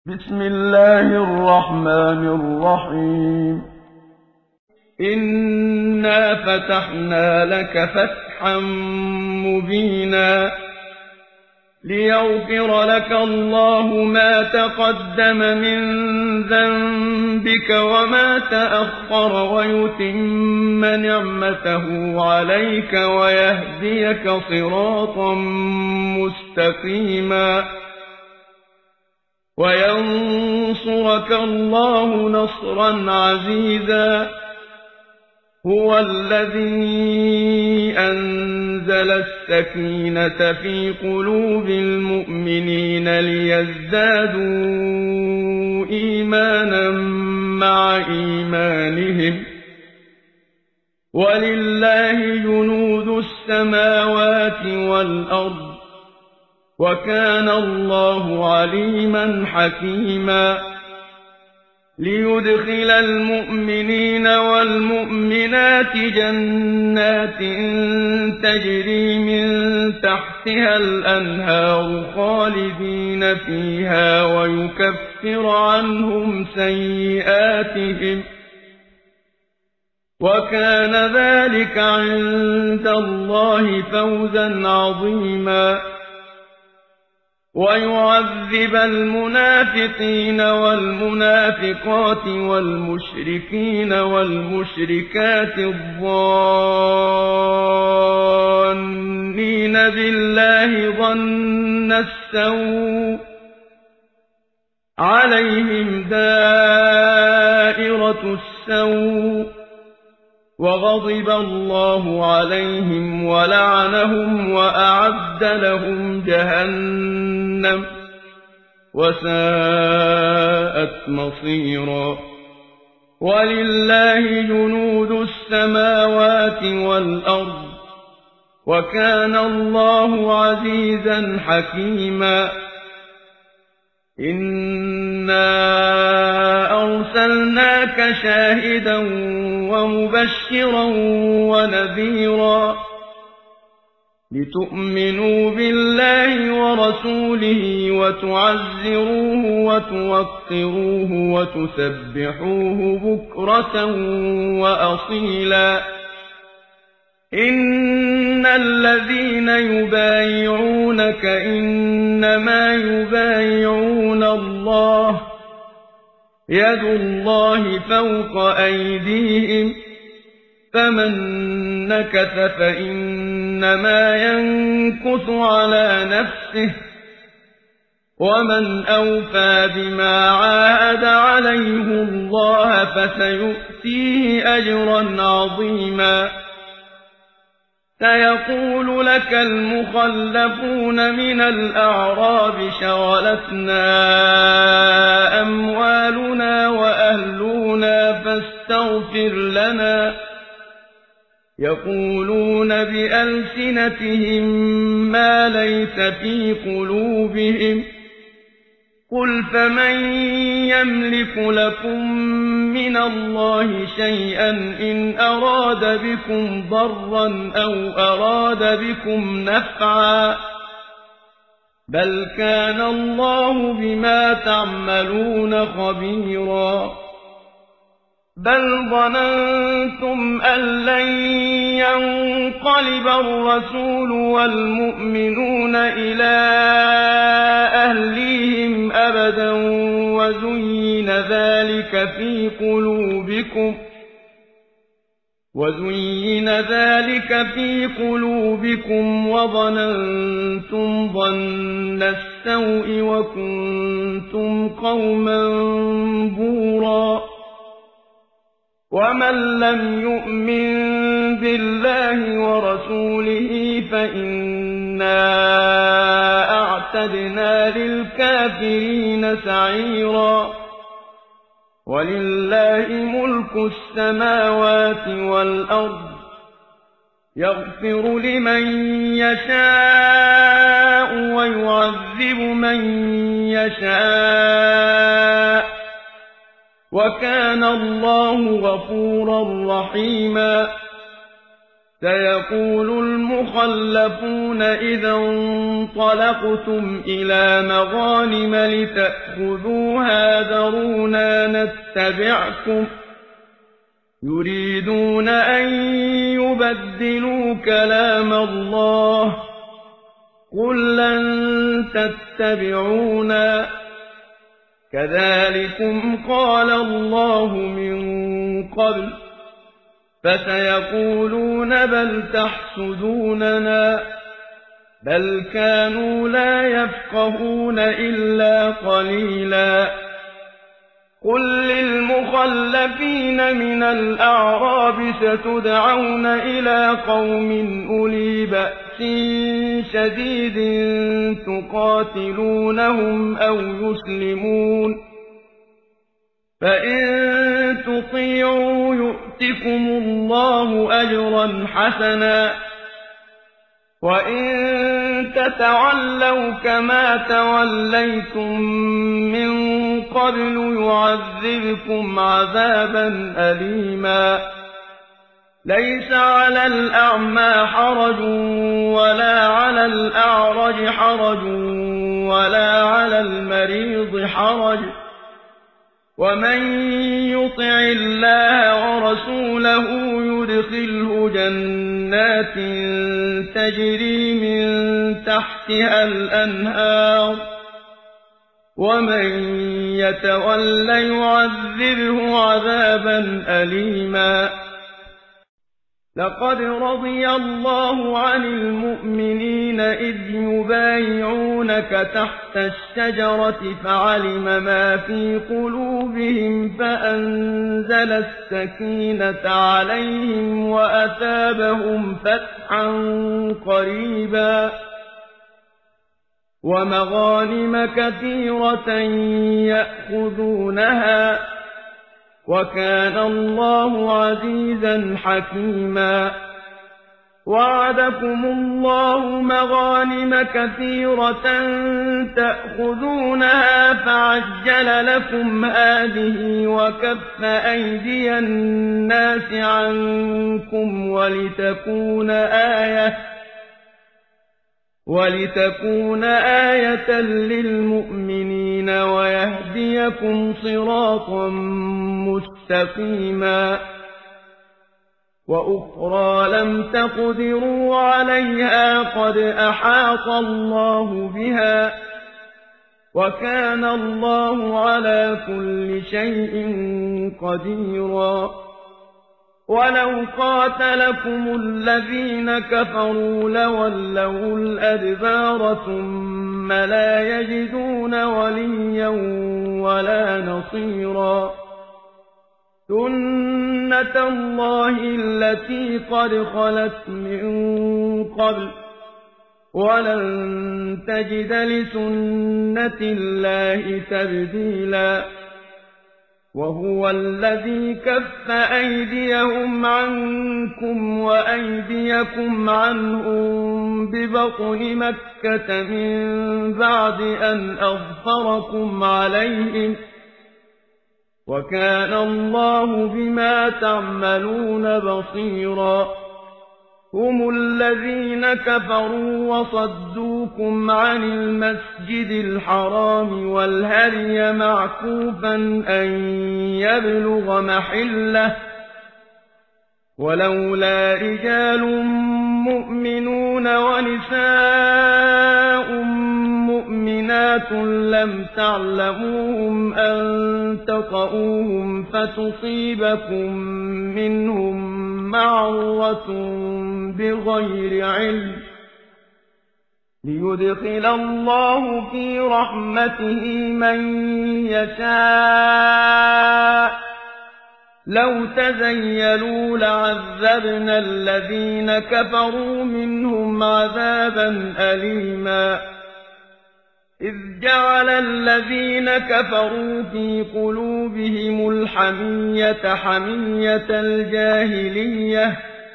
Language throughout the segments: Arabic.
بسم الله الرحمن الرحيم إنا فتحنا لك فتحا مبينا ليغفر لك الله ما تقدم من ذنبك وما تأخر ويتم نعمته عليك ويهديك صراطا مستقيما وينصرك الله نصرا عزيزا هو الذي أنزل السكينة في قلوب المؤمنين ليزدادوا إيمانا مع إيمانهم ولله جنود السماوات والأرض وكان الله عليما حكيما ليدخل المؤمنين والمؤمنات جنات تجري من تحتها الأنهار خالدين فيها ويكفر عنهم سيئاتهم وكان ذلك عند الله فوزا عظيما ويعذب المنافقين والمنافقات والمشركين والمشركات الظانين بالله ظن السوء عليهم دائرة السوء وغضب الله عليهم ولعنهم وأعد لهم جهنم وساءت مصيرا ولله جنود السماوات والأرض وكان الله عزيزا حكيما إنا أرسلناك شاهدا ومبشرا ونذيرا لتؤمنوا بالله ورسوله وتعزروه وتوقروه وتسبحوه بكرة وأصيلا إن الذين يبايعونك إنما يبايعون الله يد الله فوق أيديهم فمن نكث فإنما ينكث على نفسه ومن أوفى بما عاهد عليه الله فسيؤتيه أجرا عظيما سيقول لك المخلفون من الأعراب شغلتنا أموالنا وأهلنا فاستغفر لنا يقولون بألسنتهم ما ليس في قلوبهم قل فمن يملك لكم من الله شيئا إن أراد بكم ضرا أو أراد بكم نفعا بل كان الله بما تعملون خبيرا بل ظننتم أن لن ينقلب الرسول والمؤمنون إلى أهليهم أبدا وزين ذلك في قلوبكم وظننتم ظن السوء وكنتم قوما بورا ومن لم يؤمن بالله ورسوله فإنا أعتدنا للكافرين سعيرا ولله ملك السماوات والأرض يغفر لمن يشاء ويعذب من يشاء وكان الله غفورا رحيما سيقول المخلفون إذا انطلقتم إلى مغانم لتأخذوها ذرونا نتبعكم يريدون أن يبدلوا كلام الله قل لن تتبعونا كذلكم قال الله من قبل فسيقولون بل تحسدوننا بل كانوا لا يفقهون إلا قليلا قل للمخلفين من الأعراب ستدعون إلى قوم أولي بأس شديد تقاتلونهم أو يسلمون فإن تطيعوا يؤتكم الله أجرا حسنا وإن تتولوا كما توليتم من قبل يعذبكم عذابا أليما ليس على الأعمى حرج ولا على الأعرج حرج ولا على المريض حرج ومن يطع الله ورسوله يدخله جنات تجري من تحتها الأنهار ومن يتول يعذبه عذابا أليما لقد رضي الله عن المؤمنين إذ يبايعونك تحت الشجرة فعلم ما في قلوبهم فأنزل السكينة عليهم وأثابهم فتحا قريبا ومغانم كثيرة يأخذونها وكان الله عزيزا حكيما وعدكم الله مغانم كثيرة تأخذونها فعجل لكم هذه وكف أيدي الناس عنكم ولتكون آية للمؤمنين ويهديكم صراطا مستقيما وأخرى لم تقدروا عليها قد أحاط الله بها وكان الله على كل شيء قديرا ولو قاتلكم الذين كفروا لولوا الأدبار ثم لا يجدون وليا ولا نصيرا سنة الله التي قد خلت من قبل ولن تجد لسنة الله تبديلا وهو الذي كف أيديهم عنكم وأيديكم عنهم ببطن مكة من بعد أن أظفركم عليهم وكان الله بما تعملون بصيرا هم الذين كفروا وصدوكم عن المسجد الحرام والهدي معكوفا أن يبلغ محله ولولا رجال مؤمنون ونساء مؤمنات لم تعلموهم أن تطؤوهم فتصيبكم منهم معرة بغير علم ليدخل الله في رحمته من يشاء لو تزيلوا لعذبنا الذين كفروا منهم عذابا أليما إذ جعل الذين كفروا في قلوبهم الحمية حمية الجاهلية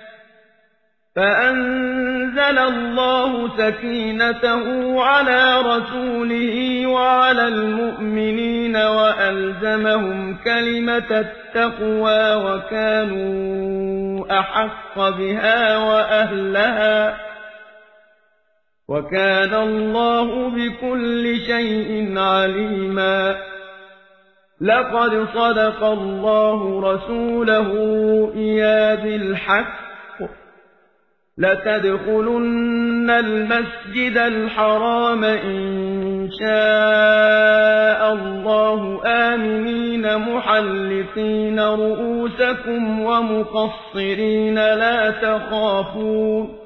فأنزل الله سكينته على رسوله وعلى المؤمنين المتقين وألزمهم كلمة التقوى وكانوا أحق بها وأهلها وكان الله بكل شيء عليما لقد صدق الله رسوله الرؤيا بالحق لتدخلن المسجد الحرام إن شاء الله آمنين محلقين رؤوسكم ومقصرين لا تخافون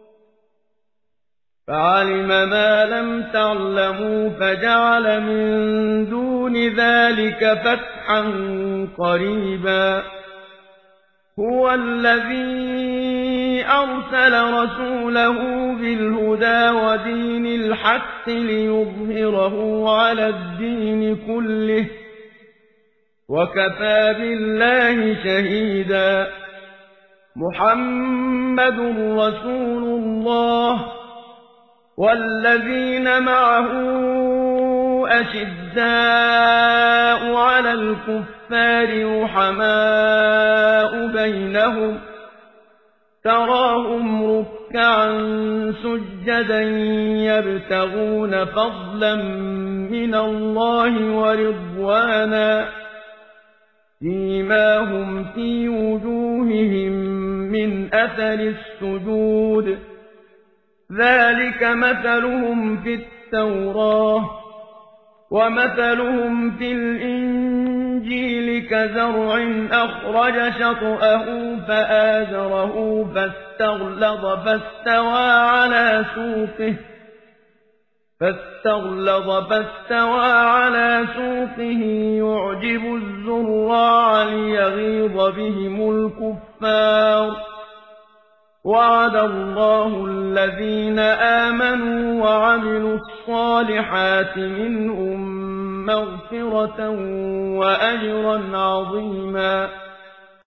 فعلم ما لم تعلموا فجعل من دون ذلك فتحا قريبا هو الذي أرسل رسوله بالهدى ودين الحق ليظهره على الدين كله وكفى بالله شهيدا محمد رسول الله والذين معه أشداء على الكفار رحماء بينهم تراهم ركعا سجدا يبتغون فضلا من الله ورضوانا سيماهم في وجوههم من أثر السجود ذلك مثلهم في التوراة ومثلهم في الإنجيل كزرع أخرج شطأه فآزره فاستغلظ فاستوى على سوقه يعجب الزراع ليغيظ بهم الكفار وعد الله الذين آمنوا وعملوا الصالحات منهم مغفرة وأجرا عظيما